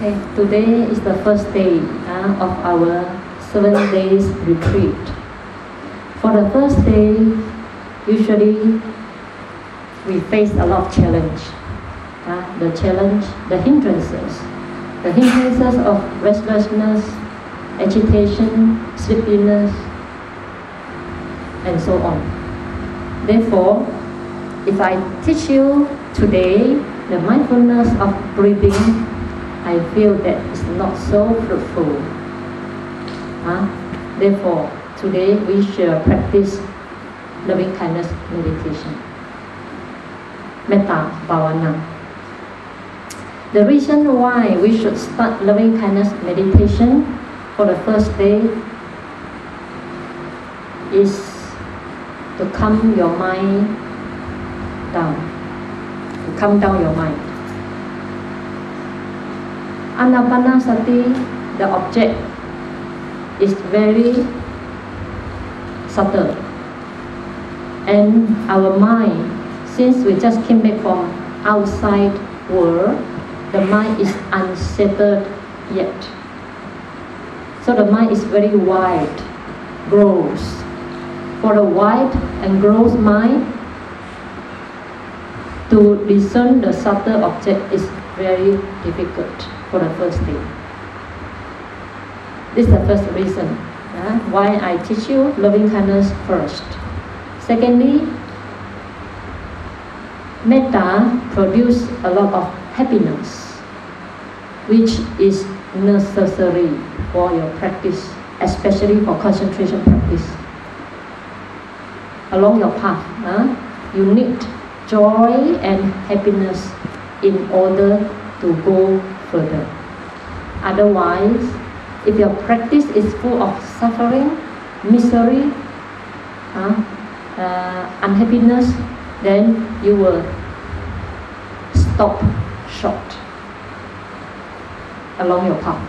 Okay, today is the first day of our 7 days retreat. For the first day, usually we face a lot of challenge. The hindrances of restlessness, agitation, sleepiness, and so on. Therefore, if I teach you today the mindfulness of breathing, I feel that it's not so fruitful. Therefore, today we shall practice loving kindness meditation. Metta Bhavana. The reason why we should start loving kindness meditation for the first day is to calm your mind down. To calm down your mind. Anapanasati, the object, is very subtle. And our mind, since we just came back from outside world, the mind is unsettled yet. So the mind is very wide, grows. For a wide and gross mind, to discern the subtle object is very difficult for the first day. This is the first reason why I teach you loving kindness first. Secondly, metta produces a lot of happiness, which is necessary for your practice, especially for concentration practice. Along your path, you need joy and happiness in order to go further. Otherwise, if your practice is full of suffering, misery, unhappiness, then you will stop short along your path.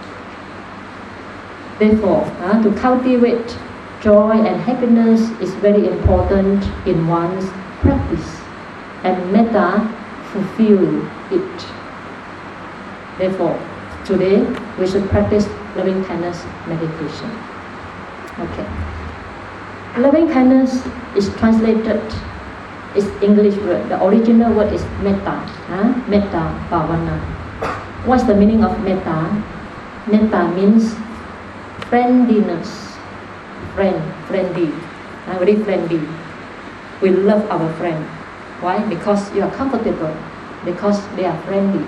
Therefore, to cultivate joy and happiness is very important in one's practice, and metta fulfill it. Therefore, today we should practice loving kindness meditation. Okay. Loving kindness is translated, is English word. The original word is metta. Metta bhavana. What's the meaning of metta? Metta means friendliness. Friendly. Very friendly. We love our friend. Why? Because you are comfortable. Because they are friendly.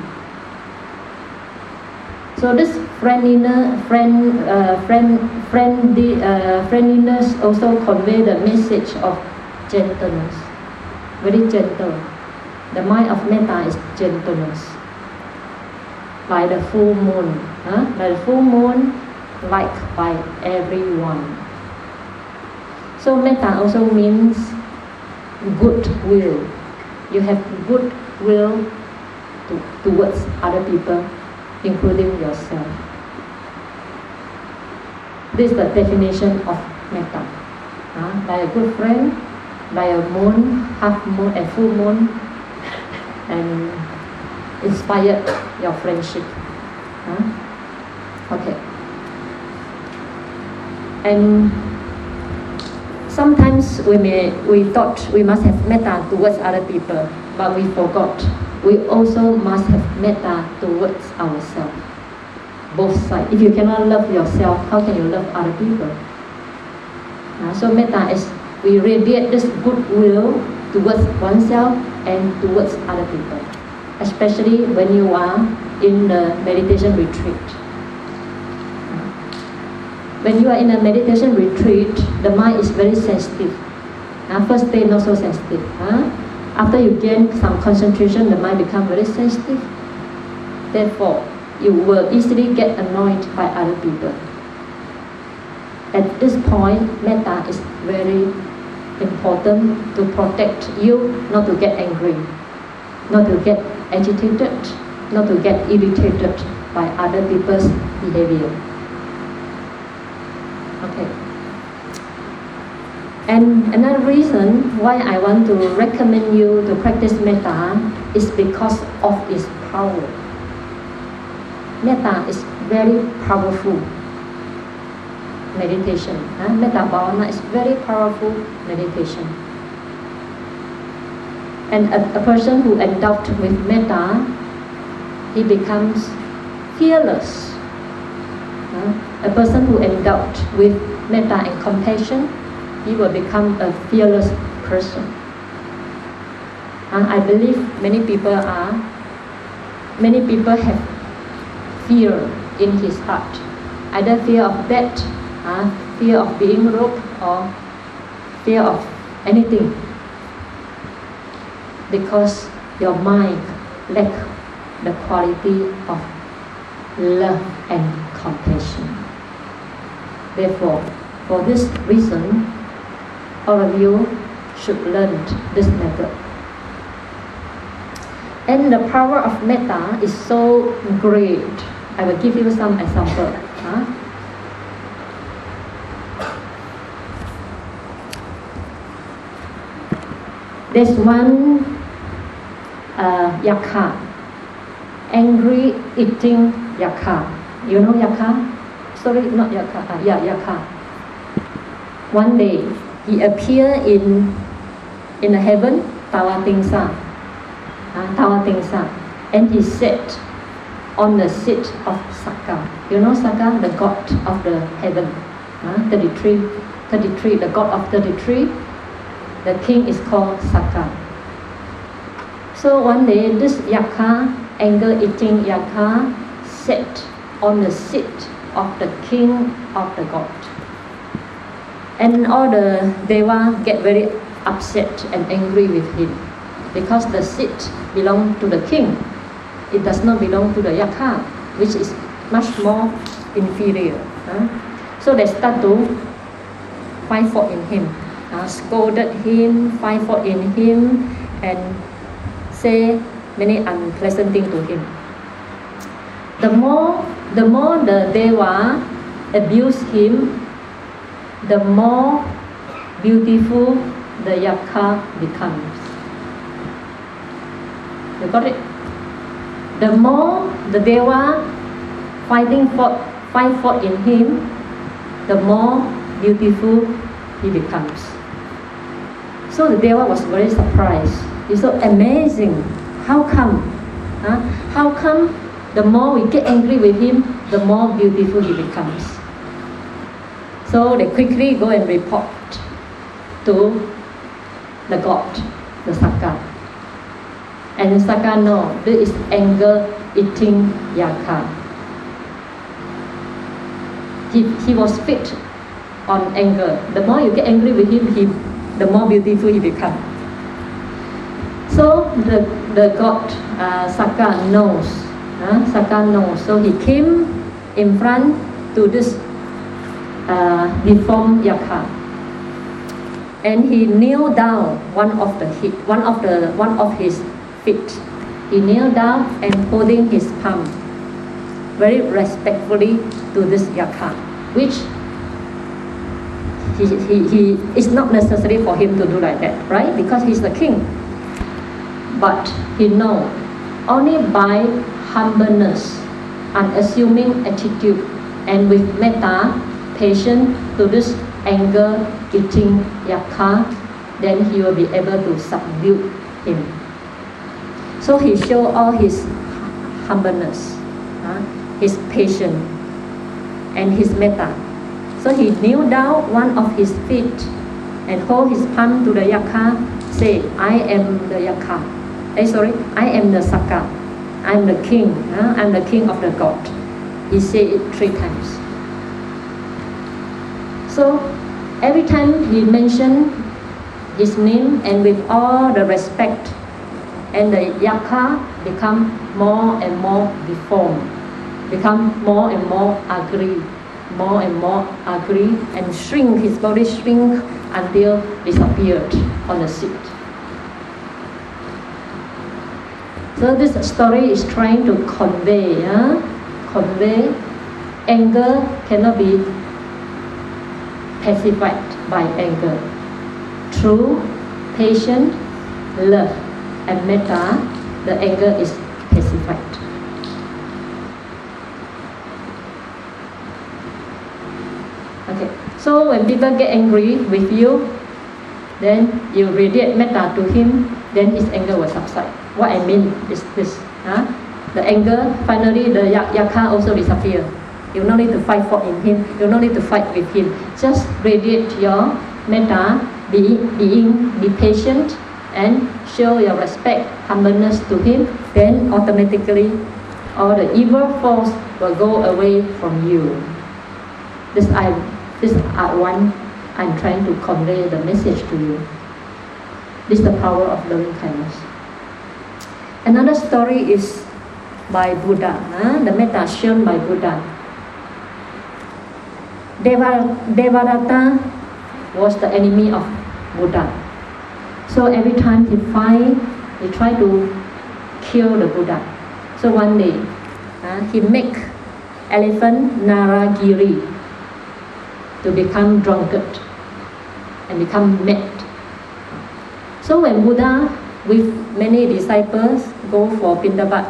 So this friendliness also convey the message of gentleness. Very gentle. The mind of metta is gentleness. Like the full moon. Like the full moon, liked by everyone. So metta also means goodwill. You have goodwill towards other people, including yourself. This is the definition of metta. Like a good friend, like a moon, half moon and full moon, and inspire your friendship. Okay. And sometimes we thought we must have metta towards other people, but we forgot. We also must have metta towards ourselves. Both sides. If you cannot love yourself, how can you love other people? So metta is, we radiate this goodwill towards oneself and towards other people. Especially when you are in the meditation retreat. When you are in a meditation retreat, the mind is very sensitive. First day not so sensitive. After you gain some concentration, the mind becomes very sensitive. Therefore, you will easily get annoyed by other people. At this point, metta is very important to protect you not to get angry, not to get agitated, not to get irritated by other people's behavior. Okay. And another reason why I want to recommend you to practice metta is because of its power. Metta is very powerful meditation. Metta Bhavana is very powerful meditation. And a person who endowed with metta, he becomes fearless. A person who endowed with metta and compassion, he will become a fearless person. I believe many people have fear in his heart, either fear of death, fear of being robbed, or fear of anything, because your mind lacks the quality of love and compassion. Therefore, for this reason, all of you should learn this method. And the power of metta is so great. I will give you some example. There's one yakka, angry eating yakka. You know yakka? Sorry, not yakka. Yakka. One day, he appeared in the heaven, Tawatingsa, and he sat on the seat of Sakka. You know Sakka, the god of the heaven, 33, the god of 33. The king is called Sakka. So one day, this yakka, anger-eating yakka, sat on the seat of the king of the god. And all the deva get very upset and angry with him, because the seat belongs to the king. It does not belong to the yakka, which is much more inferior. So they start to find fault in him, scolded him, find fault in him, and say many unpleasant things to him. The more the deva abuse him, the more beautiful the yakka becomes. You got it? The more the deva find fault in him, the more beautiful he becomes. So the deva was very surprised. It's so amazing. How come? How come the more we get angry with him, the more beautiful he becomes? So they quickly go and report to the god, the Sakka. And Sakka knows this is anger-eating yakka. He was fixed on anger. The more you get angry with him, the more beautiful he becomes. So the god Sakka knows. So he came in front to this deformed yakka, and he kneeled down one of his feet. He kneeled down and holding his palm very respectfully to this yakka, which he it's not necessary for him to do like that, right? Because he's the king. But he knows only by humbleness, unassuming attitude, and with metta, patience to this anger-eating yakka, then he will be able to subdue him. So he showed all his humbleness, his patience, and his metta. So he kneeled down one of his feet and hold his palm to the yakka, say, I am the yakka. I am the Sakka. I am the king. I am the king of the god. He said it 3 times. So every time he mentioned his name, and with all the respect, and the yakka become more and more deformed, become more and more ugly, and shrink, his body shrink until disappeared on the seat. So this story is trying to convey anger cannot be pacified by anger. Through patience, love, and metta, the anger is pacified. So when people get angry with you, then you radiate metta to him, then his anger will subside. What I mean is this. The anger, finally the yakka also disappear. You no need to fight for him. You no need to fight with him. Just radiate your metta, be patient, and show your respect, humbleness to him. Then automatically, all the evil force will go away from you. This one I'm trying to convey the message to you. This is the power of loving kindness. Another story is by Buddha. The metta shown by Buddha. Devadatta was the enemy of Buddha. So every time he fight, he try to kill the Buddha. So one day, he make elephant Naragiri to become drunkard and become mad. So when Buddha with many disciples go for Pindabat,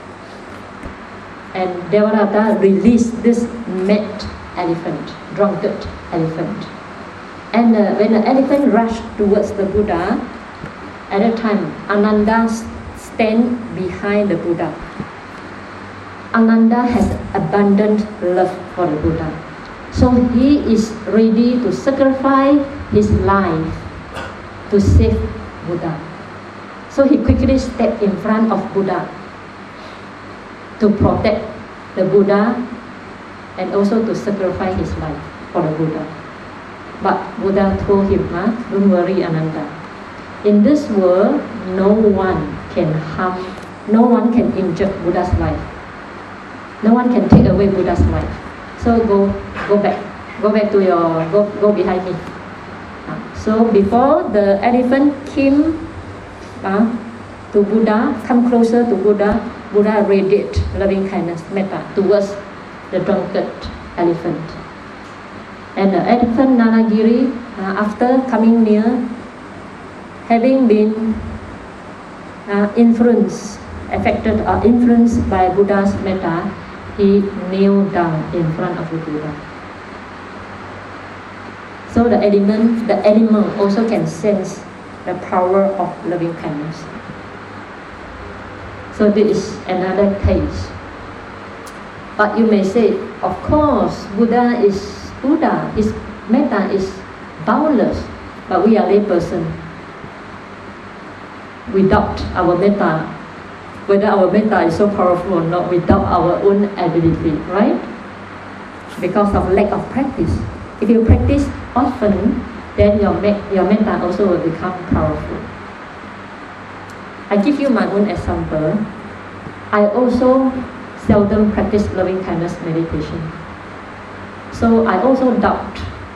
and Devadatta released this mad elephant, drunkard elephant. And when the elephant rushed towards the Buddha, at that time Ananda stand behind the Buddha. Ananda has abundant love for the Buddha. So he is ready to sacrifice his life to save Buddha. So he quickly stepped in front of Buddha to protect the Buddha and also to sacrifice his life for the Buddha. But Buddha told him, don't worry, Ananda. In this world, no one can harm, no one can injure Buddha's life. No one can take away Buddha's life. So go back to your, go behind me. So before the elephant came to Buddha, come closer to Buddha, Buddha radiate loving kindness, metta, towards the drunkard elephant. And the elephant Naragiri, after coming near, having been affected or influenced by Buddha's metta, he kneeled down in front of the Buddha. So the animal also can sense the power of loving kindness. So this is another case. But you may say, of course, Buddha is Buddha. His metta is boundless. But we are lay person. Without our metta, whether our metta is so powerful or not, without our own ability, right? Because of lack of practice. If you practice often, then your metta also will become powerful. I give you my own example. I also seldom practice loving kindness meditation. So I also doubt.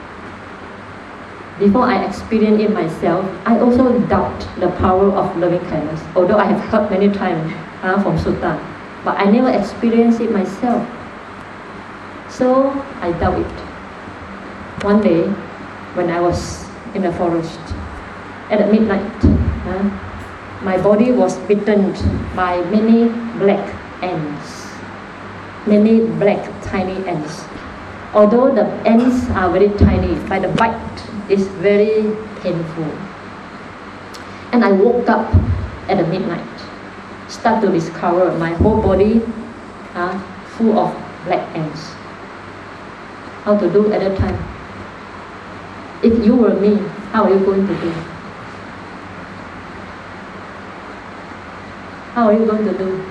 Before I experience it myself, I also doubt the power of loving kindness. Although I have heard many times from Sutta, but I never experienced it myself. So I doubt it. One day, when I was in the forest at midnight, my body was bitten by many black ants, many black tiny ants. Although the ants are very tiny, but the bite is very painful. And I woke up at the midnight, start to discover my whole body full of black ants. How to do at that time? If you were me, how are you going to do? How are you going to do?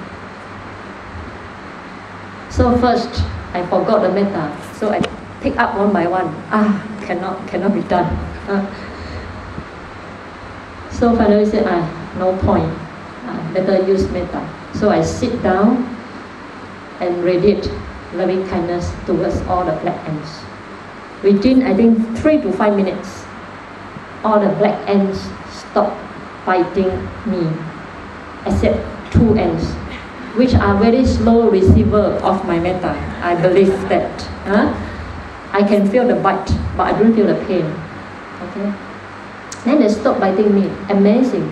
So first, I forgot the metta. So I pick up one by one. Cannot be done. So finally said, no point. Better use metta. So I sit down and radiate loving kindness towards all the black ants. Within, I think, 3 to 5 minutes, all the black ants stop biting me, except 2 ants, which are very slow receiver of my metta. I believe that. I can feel the bite, but I don't feel the pain. Okay. Then they stop biting me. Amazing.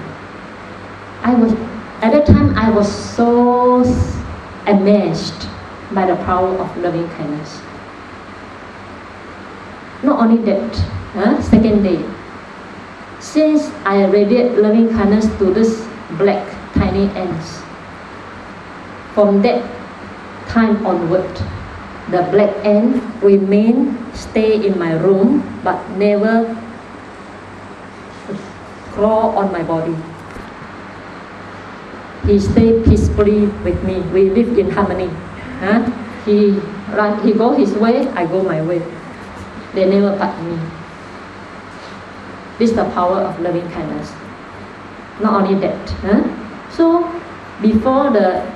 At that time I was so amazed by the power of loving kindness. Not only that, second day, since I radiate loving kindness to this black tiny ants, from that time onward, the black ant stay in my room, but never crawl on my body. He stay peacefully with me. We live in harmony. He go his way, I go my way. They never touch me. This is the power of loving kindness. Not only that. So before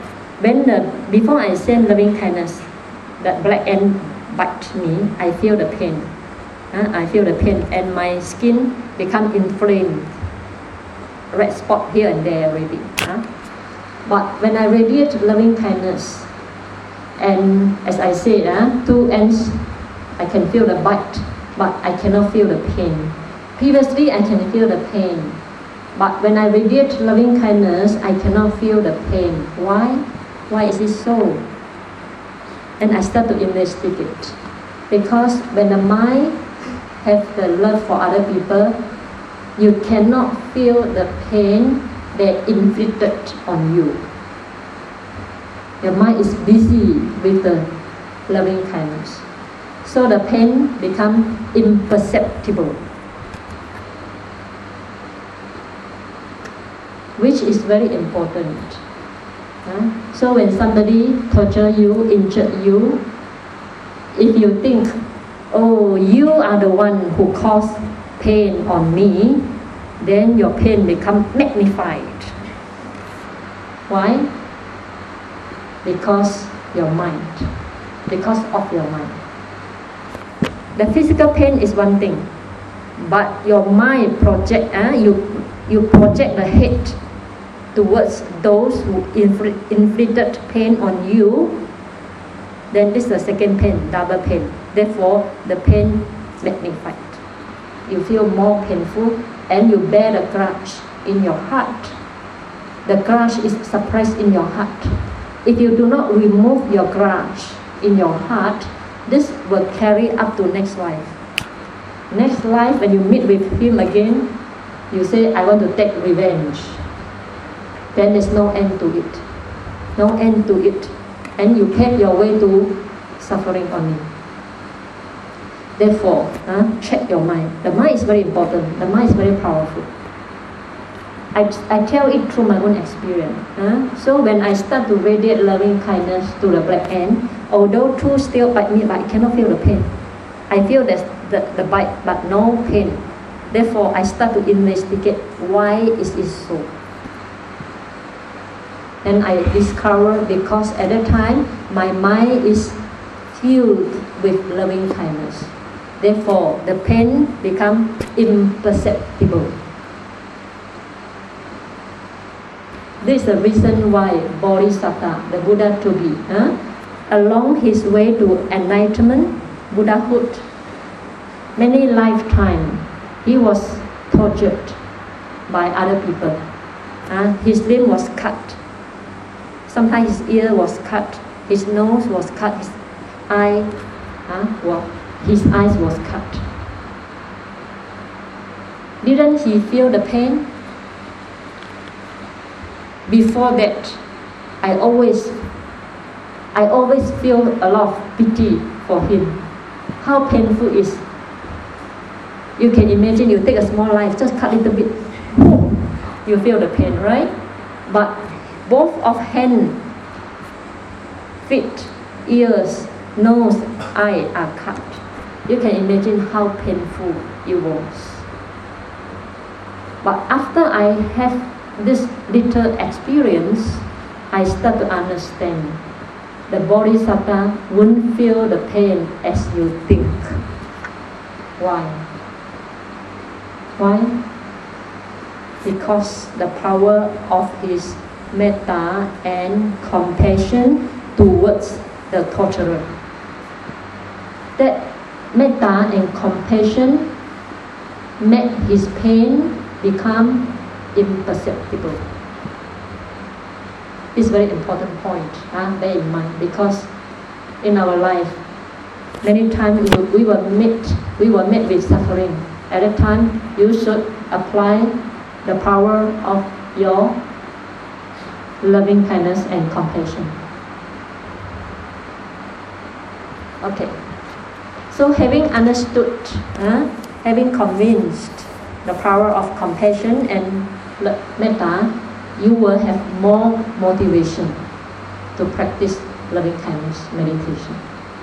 I send loving kindness, that black ant bite me, I feel the pain. I feel the pain, and my skin become inflamed. Red spot here and there already. But when I radiate loving kindness, and as I said, 2 ants, I can feel the bite, but I cannot feel the pain. Previously, I can feel the pain, but when I radiate loving kindness, I cannot feel the pain. Why? Why is it so? And I start to investigate. Because when the mind have the love for other people, you cannot feel the pain they inflicted on you. Your mind is busy with the loving kindness. So the pain becomes imperceptible, which is very important. So when somebody torture you, injure you, if you think, oh, you are the one who caused pain on me, then your pain becomes magnified. Why? Because your mind. Because of your mind. The physical pain is one thing, but your mind project, you project the hate towards those who inflicted pain on you, then this is the second pain, double pain. Therefore, the pain magnified. You feel more painful, and you bear the grudge in your heart. The grudge is suppressed in your heart. If you do not remove your grudge in your heart, this will carry up to next life. Next life, when you meet with him again, you say, I want to take revenge. Then there's no end to it. No end to it. And you pave your way to suffering only. Therefore, check your mind. The mind is very important. The mind is very powerful. I tell it through my own experience. So when I start to radiate loving kindness to the black ant, although 2 still bite me, but I cannot feel the pain. I feel the bite, but no pain. Therefore, I start to investigate why is it so. And I discover because at that time, my mind is filled with loving kindness. Therefore, the pain becomes imperceptible. This is the reason why Bodhisattva, the Buddha to be, along his way to enlightenment, Buddhahood, many lifetimes, he was tortured by other people. His limb was cut. Sometimes his ear was cut, his nose was cut, his eyes was cut. Didn't he feel the pain? Before that, I always feel a lot of pity for him. How painful it is. You can imagine you take a small knife, just cut a little bit. You feel the pain, right? But both of hand, feet, ears, nose, eye are cut. You can imagine how painful it was. But after I have this little experience, I start to understand the Bodhisattva won't feel the pain as you think. Why? Why? Because the power of his metta and compassion towards the torturer. That metta and compassion made his pain become imperceptible. It's a very important point, bear in mind, because in our life, Many times we were met with suffering. At that time, you should apply the power of your loving kindness and compassion. Okay. So having understood, having convinced the power of compassion and metta, you will have more motivation to practice loving kindness meditation.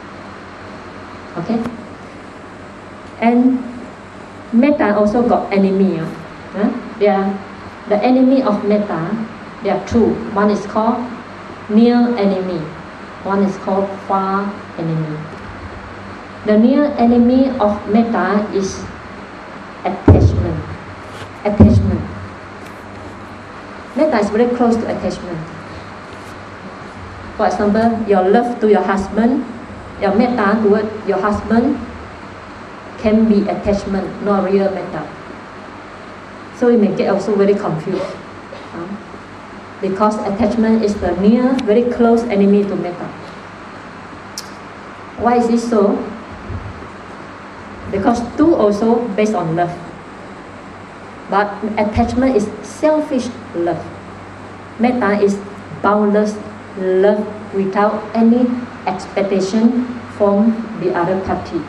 Okay? And metta also got enemy. The enemy of metta, there are two. One is called near enemy. One is called far enemy. The near enemy of metta is attachment. Attachment. Metta is very close to attachment. For example, your love to your husband, your metta toward your husband can be attachment, not real metta. So you may get also very confused. Because attachment is the near, very close enemy to metta. Why is it so? Because two also based on love. But attachment is selfish love. Metta is boundless love without any expectation from the other party.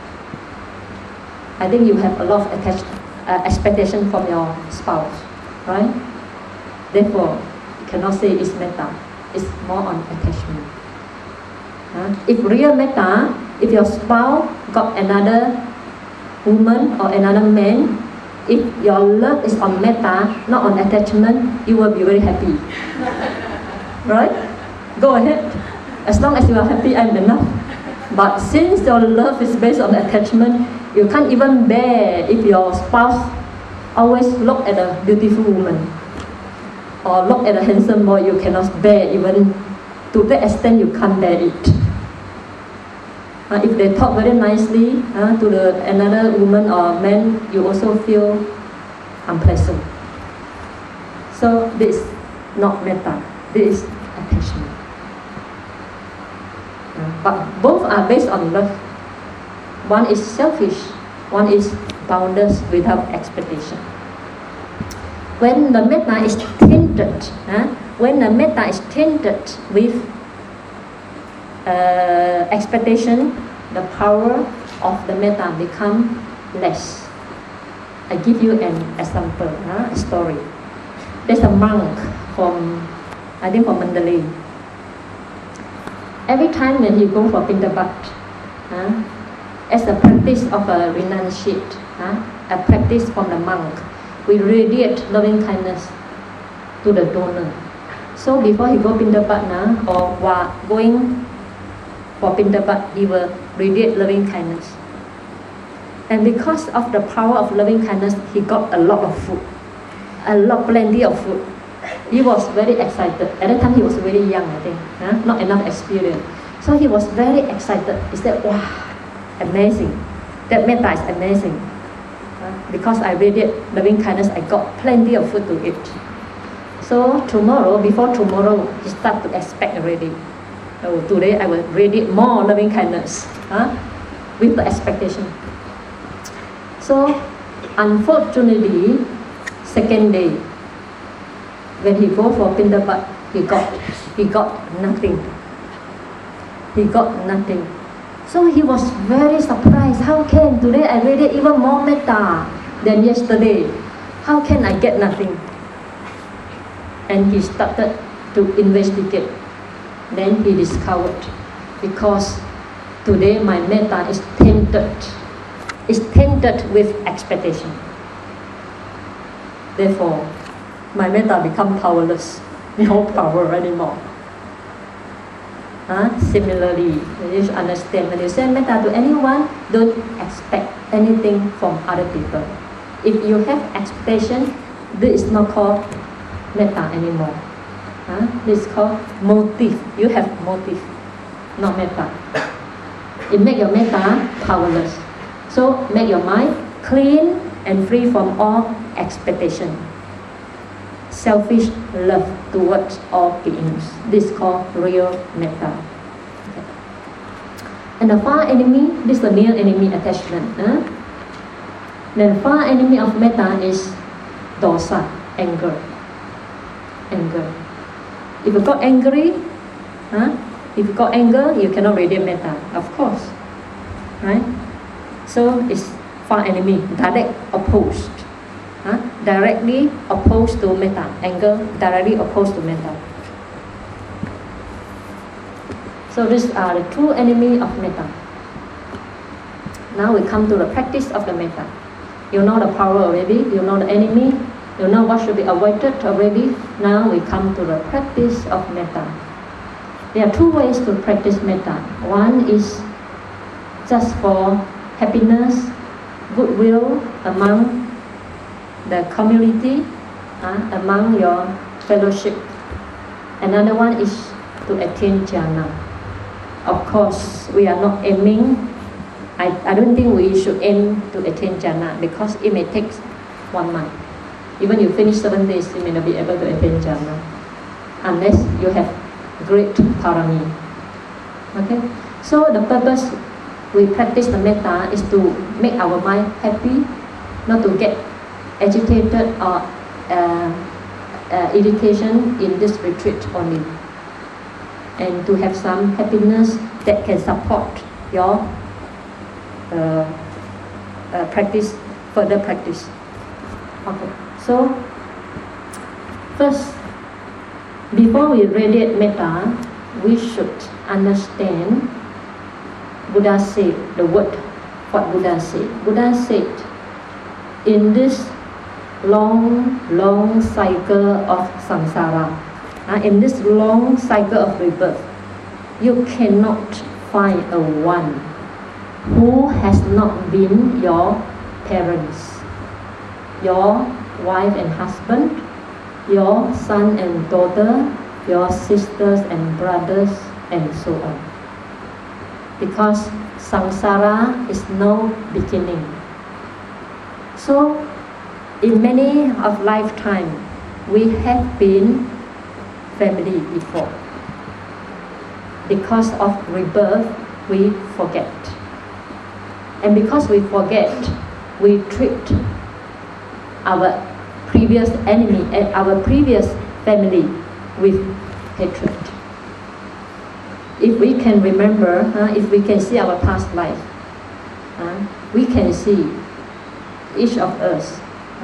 I think you have a lot of expectation from your spouse, right? Therefore, you cannot say it's metta. It's more on attachment. If real metta, if your spouse got another woman or another man, if your love is on metta, not on attachment, you will be very happy. Right? Go ahead. As long as you are happy, I'm enough. But since your love is based on attachment, you can't even bear if your spouse always look at a beautiful woman or look at a handsome boy. You cannot bear, even to that extent you can't bear it. If they talk very nicely to another woman or man, you also feel unpleasant. So this is not metta, this is attachment. But both are based on love. One is selfish, one is boundless without expectation. When the metta is tainted, with expectation, the power of the metta become less. I give you an example, a story. There's a monk from Mandalay. Every time when he go for Pindabat, as a practice of a renunciate, a practice from the monk, we radiate loving kindness to the donor. So before he go Pindabat or while going for Pindabat, he will radiate loving kindness. And because of the power of loving kindness, he got a lot of food, plenty of food. He was very excited. At that time, he was very young, I think, not enough experience. So he was very excited. He said, "Wow, amazing! That metta is amazing. Because I radiate loving kindness, I got plenty of food to eat." So before tomorrow, he start to expect already. Oh, today I will radiate more loving kindness, with the expectation. So, unfortunately, second day, when he go for Pindabat, he got nothing. He got nothing. So he was very surprised. How can today I radiate even more metta than yesterday? How can I get nothing? And he started to investigate. Then he discovered, because today my metta is tainted. It's tainted with expectation. Therefore, my metta become powerless. No power anymore. Similarly, you should understand, when you send metta to anyone, don't expect anything from other people. If you have expectation, this is not called metta anymore. This is called motive. You have motive, not metta. It makes your metta powerless. So make your mind clean and free from all expectation. Selfish love towards all beings. This is called real metta. Okay. And the far enemy, this is the near enemy attachment. Then far enemy of metta is dosa, anger. Anger. If you got angry, if you got anger, you cannot radiate metta, of course. Right? So it's far enemy, direct opposed. Directly opposed to metta. Anger, directly opposed to metta. So these are the two enemies of metta. Now we come to the practice of the metta. You know the power already, you know the enemy, you know what should be avoided already. Now we come to the practice of metta. There are two ways to practice metta. One is just for happiness, goodwill among the community, among your fellowship. Another one is to attain jhana. Of course, we are not aiming. I don't think we should aim to attain jhana because it may take 1 month. Even you finish 7 days, you may not be able to attain jhana unless you have great parami. Okay? So the purpose we practice the metta is to make our mind happy, not to get agitated or irritation in this retreat only, and to have some happiness that can support your practice, further practice. Okay, so first, before we radiate metta, we should understand Buddha said, the word, what Buddha said. Buddha said, in this long cycle of samsara, in this long cycle of rebirth, you cannot find a one who has not been your parents, your wife and husband, your son and daughter, your sisters and brothers, and so on. Because samsara is no beginning. So, in many of lifetime, we have been family before. Because of rebirth, we forget. And because we forget, we treat our previous enemy and our previous family with hatred. If we can remember, if we can see our past life, we can see each of us,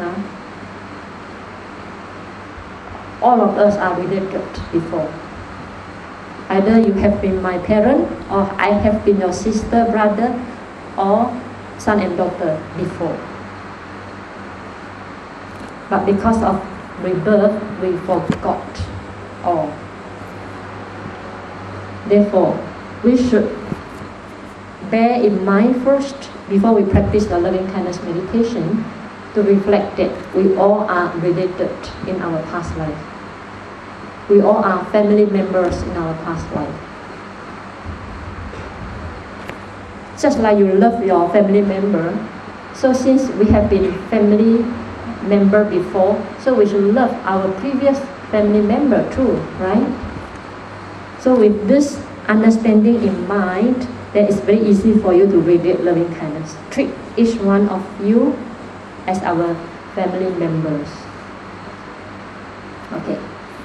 all of us are related before. Either you have been my parent, or I have been your sister, brother, or son and daughter before. But because of rebirth, we forgot all. Therefore, we should bear in mind first, before we practice the loving kindness meditation, to reflect that we all are related in our past life. We all are family members in our past life. Just like you love your family member, so since we have been family member before, so we should love our previous family member too, right? So with this understanding in mind, then it's very easy for you to radiate loving kindness. Treat each one of you as our family members. Okay.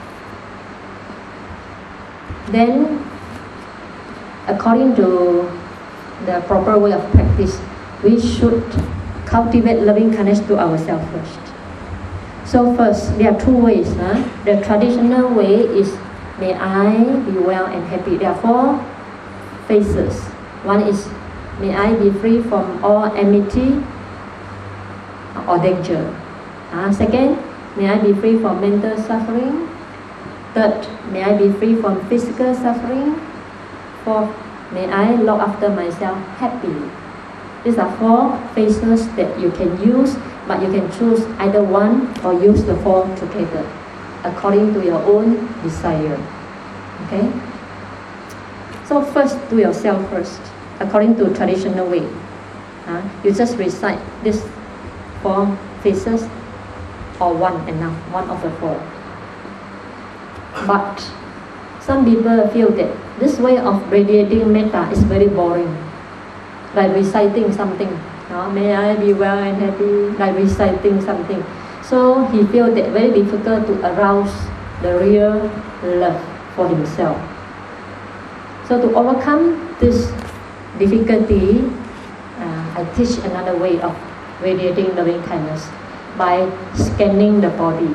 Then, according to the proper way of practice, we should cultivate loving kindness to ourselves first. So first, there are two ways. The traditional way is, may I be well and happy. There are 4 phases. One is, may I be free from all enmity or danger. Second, may I be free from mental suffering. Third, may I be free from physical suffering. Fourth, may I look after myself happily. These are 4 phases that you can use, but you can choose either one or use the 4 together, according to your own desire. Okay? So first, do yourself first, according to traditional way. You just recite these 4 phases, or one enough, one of the 4. But Some people feel that this way of radiating metta is very boring, like reciting something. May I be well and happy, like reciting something. So he feels that very difficult to arouse the real love for himself. So to overcome this difficulty, I teach another way of radiating loving kindness by scanning the body.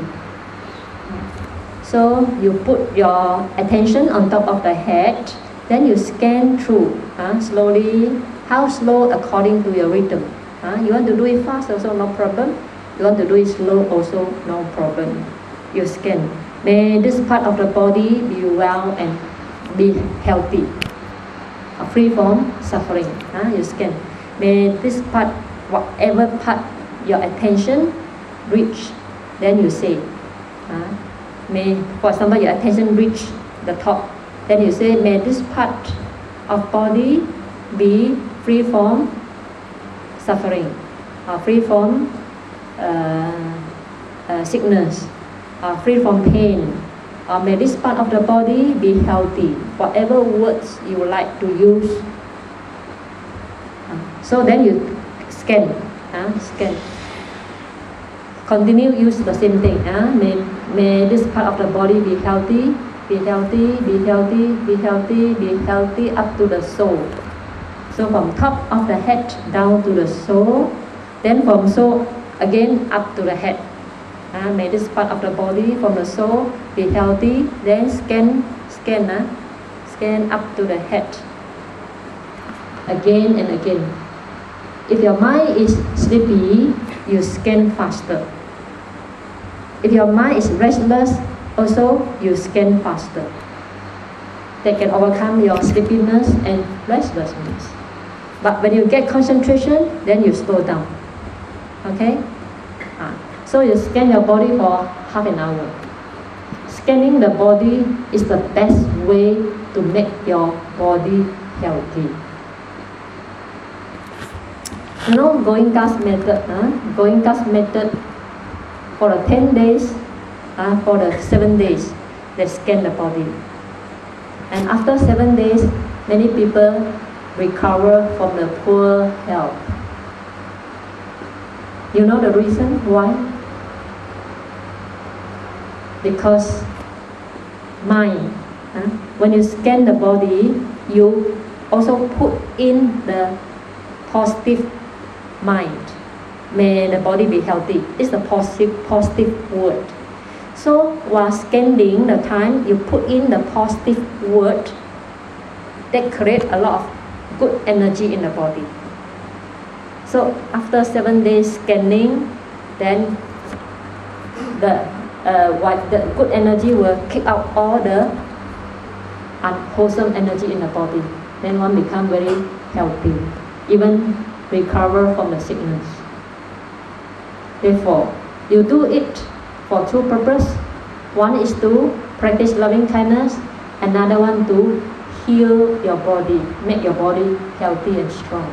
So you put your attention on top of the head, then you scan through slowly. How slow according to your rhythm. You want to do it fast also no problem. You want to do it slow also no problem. You scan. May this part of the body be well and be healthy, free from suffering. You scan. May this part, whatever part your attention reach, then you say. May, for example, your attention reach the top, then you say, may this part of body be free from suffering, free from sickness, free from pain, or may this part of the body be healthy. Whatever words you like to use. So then you scan, scan. Continue use the same thing. May this part of the body be healthy, be healthy, be healthy, be healthy, be healthy up to the soul. So from top of the head down to the soul, then from soul again up to the head. May this part of the body from the soul be healthy. Then scan up to the head. Again and again. If your mind is sleepy, you scan faster. If your mind is restless, also you scan faster. That can overcome your sleepiness and restlessness. But when you get concentration, then you slow down. Okay? So you scan your body for half an hour. Scanning the body is the best way to make your body healthy. You know, Goenka's method, Goenka's method for the 10 days, for the 7 days, they scan the body. And after 7 days, many people recover from the poor health. You know the reason why? Because mind. When you scan the body, you also put in the positive mind. May the body be healthy. It's the positive word. So while scanning the time, you put in the positive word that create a lot of good energy in the body. So after 7 days scanning, then the good energy will kick out all the unwholesome energy in the body. Then one become very healthy, even recover from the sickness. Therefore, you do it for two purposes. One is to practice loving kindness, another one to heal your body, make your body healthy and strong.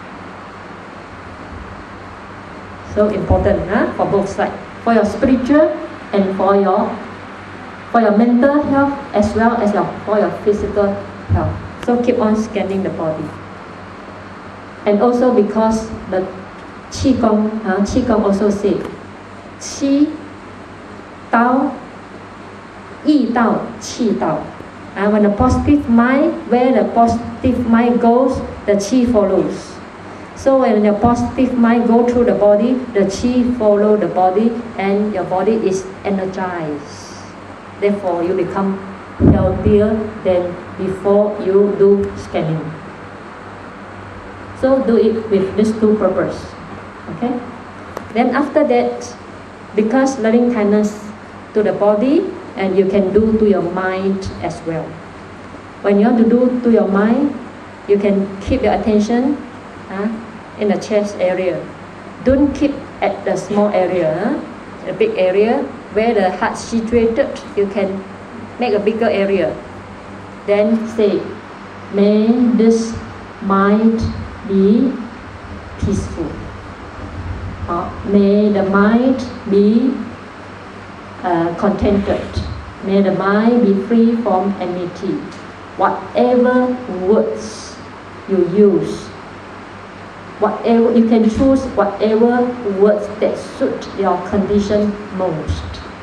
So important, for both sides, for your spiritual and for your mental health as well as for your physical health. So keep on scanning the body. And also because the Qigong also say, Qi Dao, Yi Dao, Qi Dao. And when the positive mind, where the positive mind goes, the Qi follows. So when your positive mind go through the body, the Qi follow the body and your body is energized. Therefore, you become healthier than before you do scanning. So do it with these two purposes. Okay? Then after that, because loving kindness to the body, and you can do to your mind as well. When you want to do to your mind, you can keep your attention in the chest area. Don't keep at the small area, the big area where the heart is situated. You can make a bigger area. Then say, may this mind be peaceful. May the mind be contented. May the mind be free from enmity. Whatever words you use, whatever you can choose, whatever words that suit your condition most.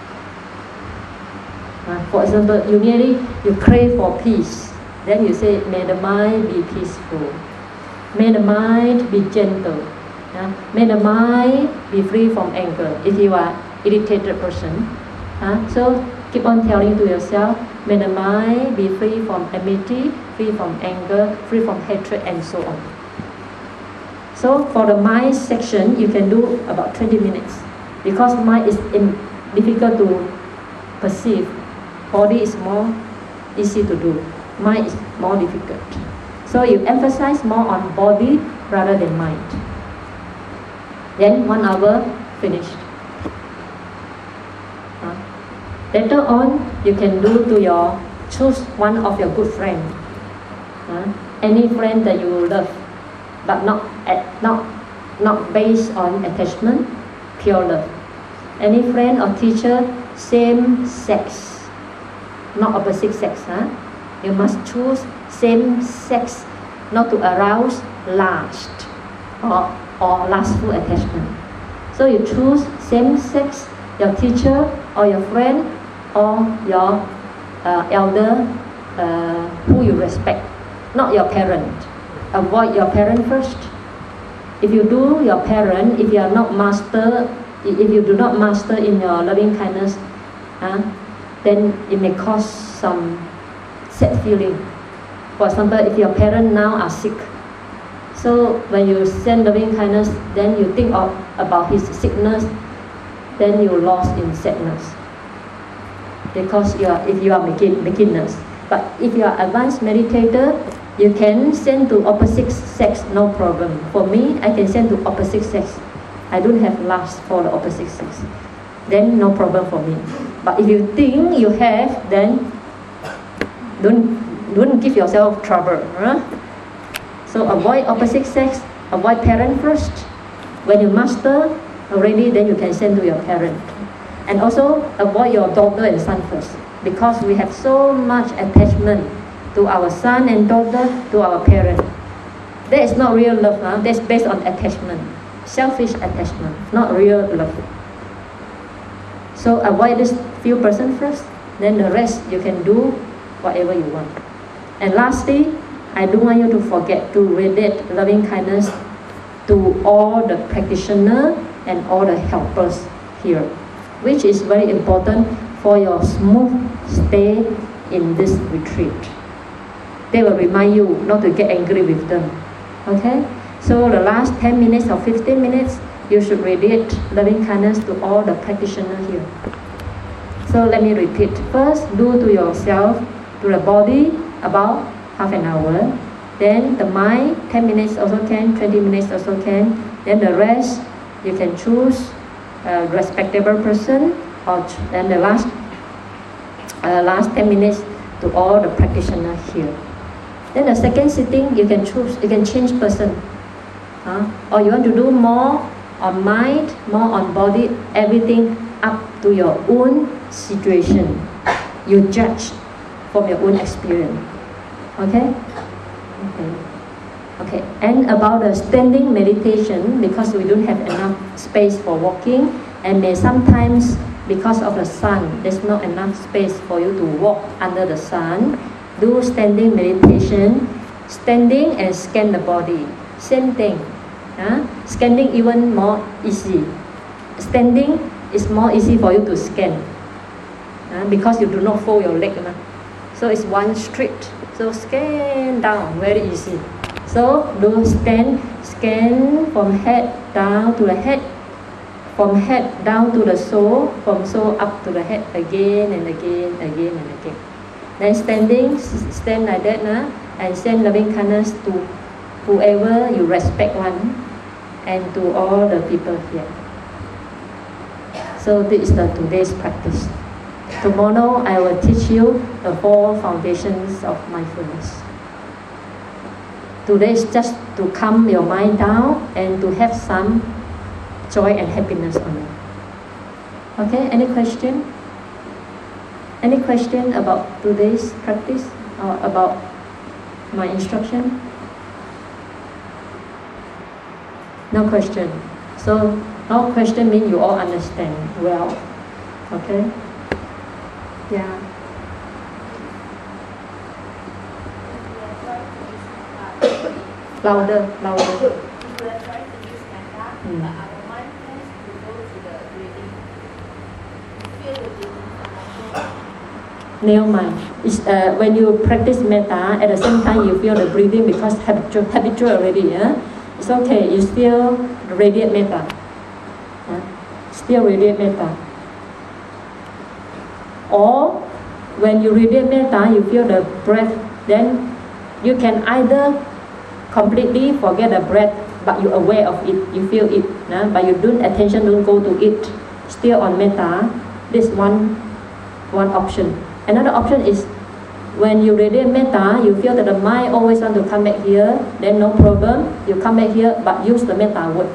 For example, you crave for peace. Then you say, may the mind be peaceful. May the mind be gentle. May the mind be free from anger. If you are irritated person, so keep on telling to yourself, may the mind be free from enmity, free from anger, free from hatred, and so on. So for the mind section, you can do about 20 minutes. Because mind is difficult to perceive. Body is more easy to do. Mind is more difficult. So you emphasize more on body rather than mind. Then 1 hour finished. Later on, you can do to choose one of your good friend. Any friend that you love, but not based on attachment, pure love. Any friend or teacher, same sex, not opposite sex. You must choose same sex, not to arouse lust or lustful attachment. So you choose same sex, your teacher or your friend or your elder who you respect, not your parent. Avoid your parent first. If you do your parent, if you do not master in your loving kindness, then it may cause some sad feeling. For example, if your parents now are sick, so when you send loving kindness, then you think about his sickness, then you lost in sadness. Because if you are beginners. But if you are advanced meditator, you can send to opposite sex, no problem. For me, I can send to opposite sex. I don't have lust for the opposite sex. Then no problem for me. But if you think you have, then don't give yourself trouble. So avoid opposite sex, avoid parent first. When you master already, then you can send to your parent. And also avoid your daughter and son first, because we have so much attachment to our son and daughter, to our parent. That is not real love. That's based on attachment, selfish attachment, not real love. So avoid this few person first, then the rest you can do whatever you want. And lastly, I don't want you to forget to radiate loving kindness to all the practitioners and all the helpers here, which is very important for your smooth stay in this retreat. They will remind you not to get angry with them. Okay? So the last 10 minutes or 15 minutes, you should radiate loving kindness to all the practitioners here. So let me repeat. First, do to yourself, to the body, about half an hour. Then the mind, 10 minutes also can, 20 minutes also can. Then the rest, you can choose a respectable person, and the last 10 minutes to all the practitioners here. Then the second sitting, you can choose, you can change person. Or you want to do more on mind, more on body, everything up to your own situation. You judge from your own experience. Okay? Okay. And about the standing meditation, because we don't have enough space for walking, and sometimes because of the sun, there's not enough space for you to walk under the sun. Do standing meditation, standing and scan the body. Same thing. Scanning even more easy. Standing is more easy for you to scan, because you do not fold your leg. So it's one straight. So scan down, very easy. So do scan from head down to the head, from head down to the soul, from soul up to the head, again and again, again and again. Then stand like that, and send loving kindness to whoever you respect one, and to all the people here. So this is today's practice. Tomorrow I will teach you the 4 foundations of mindfulness. Today is just to calm your mind down and to have some joy and happiness on it. Okay, any question? Any question about today's practice or about my instruction? No question. So no question means you all understand well. Okay? Yeah. Louder. If we are trying to use metta, but our mind tends to go to the breathing. Feel the breathing. Nail mind. It's, when you practice metta, at the same time you feel the breathing because habitual already. Yeah? It's okay. You still radiate metta. Still radiate metta. Or when you radiate metta, you feel the breath. Then you can either completely forget the breath, but you're aware of it, you feel it, but your attention don't go to it, still on metta. This one option. Another option is when you radiate metta, you feel that the mind always want to come back here, then no problem, you come back here, but use the metta word.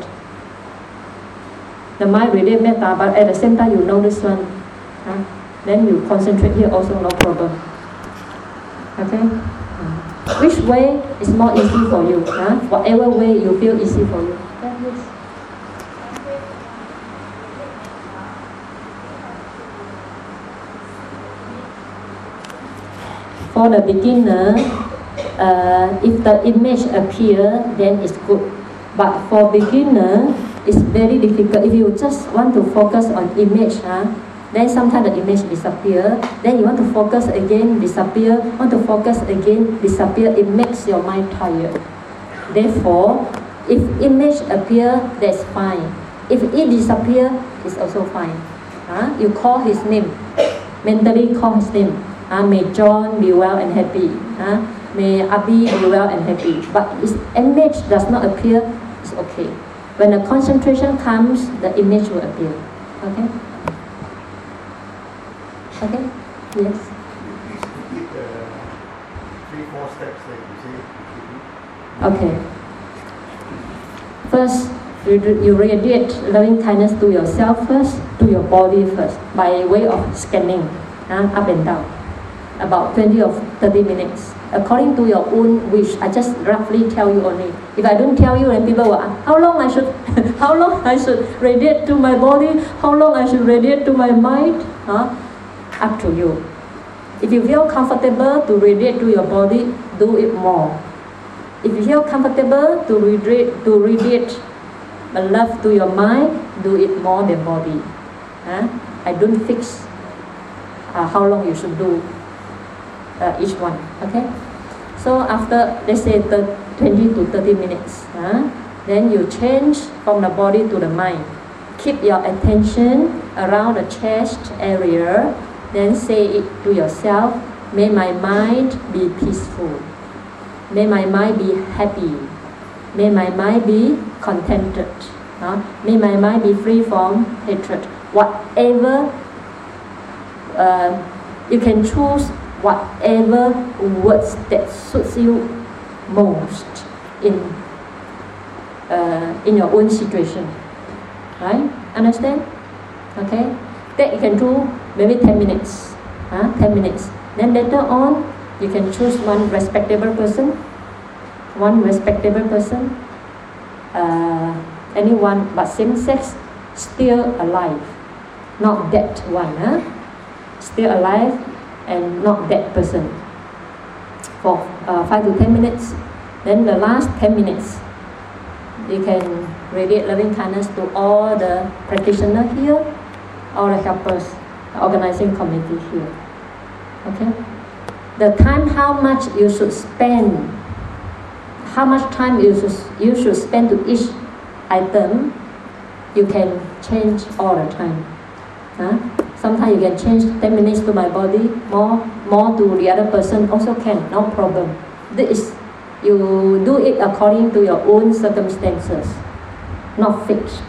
The mind radiate metta, but at the same time you know this one, then you concentrate here also, no problem. Okay? Which way is more easy for you? Whatever way you feel easy for you. Yes. For the beginner, if the image appear, then it's good. But for beginner, it's very difficult. If you just want to focus on image, then sometimes the image disappear. Then you want to focus again, disappear. Want to focus again, disappear. It makes your mind tired. Therefore, if image appear, that's fine. If it disappear, it's also fine. You call his name. Mentally call his name. May John be well and happy. May Abi be well and happy. But if image does not appear, it's okay. When the concentration comes, the image will appear. Okay? Okay? Yes. Repeat 3-4 steps like you say. Okay. First, you radiate loving kindness to yourself first, to your body first, by way of scanning, up and down, about 20 or 30 minutes, according to your own wish. I just roughly tell you only. If I don't tell you, then people will ask, how long I should radiate to my body, how long I should radiate to my mind? Up to you. If you feel comfortable to radiate to your body, do it more. If you feel comfortable to radiate love to your mind, do it more than body. I don't fix how long you should do each one. Okay? So after, let's say 20 to 30 minutes, then you change from the body to the mind. Keep your attention around the chest area. Then say it to yourself, may my mind be peaceful. May my mind be happy. May my mind be contented. May my mind be free from hatred. Whatever, you can choose whatever words that suits you most in your own situation. Right? Understand? Okay? That you can do maybe 10 minutes. 10 minutes. Then later on, you can choose one respectable person. Anyone but same sex, still alive. Not that one. Still alive and not that person. For 5 to 10 minutes. Then the last 10 minutes, you can radiate loving kindness to all the practitioners here, all the helpers, the organizing committee here. Okay? The time, how much you should spend, how much time you should spend to each item, you can change all the time. Sometimes you can change 10 minutes to my body, more to the other person, also can, no problem. This, you do it according to your own circumstances, not fixed.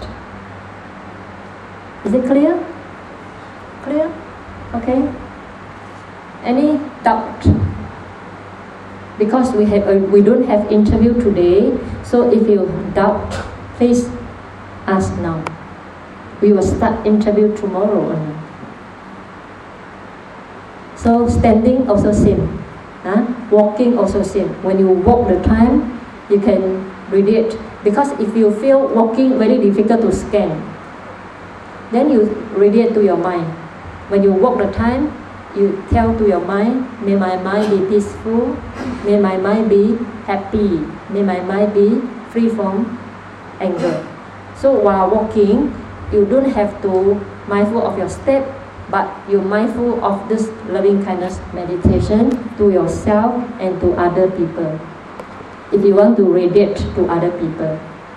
Is it clear? Clear? Okay. Any doubt? Because we don't have interview today, so if you doubt, please ask now. We will start interview tomorrow. So standing also same. Walking also same. When you walk the time, you can read it. Because if you feel walking very difficult to scan, then you read it to your mind. When you walk the time, you tell to your mind, may my mind be peaceful, may my mind be happy, may my mind be free from anger. So while walking, you don't have to mindful of your step, but you're mindful of this loving kindness meditation to yourself and to other people. If you want to radiate to other people.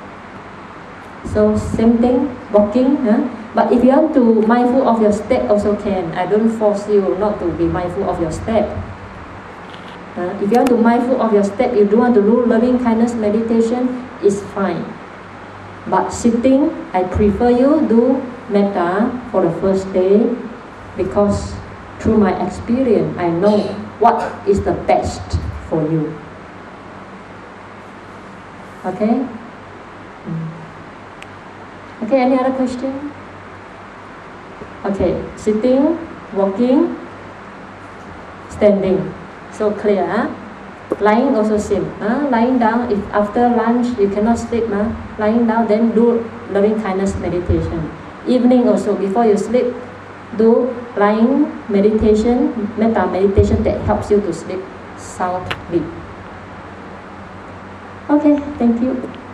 So same thing, walking. But if you want to mindful of your step also can. I don't force you not to be mindful of your step. If you want to mindful of your step, you don't want to do loving kindness meditation, it's fine. But sitting, I prefer you do metta for the first day, because through my experience, I know what is the best for you. Okay? Okay, any other question? Okay, sitting, walking, standing. So clear, Lying also same. Lying down, if after lunch you cannot sleep, lying down, then do loving kindness meditation. Evening also, before you sleep, do lying meditation, metta meditation that helps you to sleep soundly. Okay, thank you.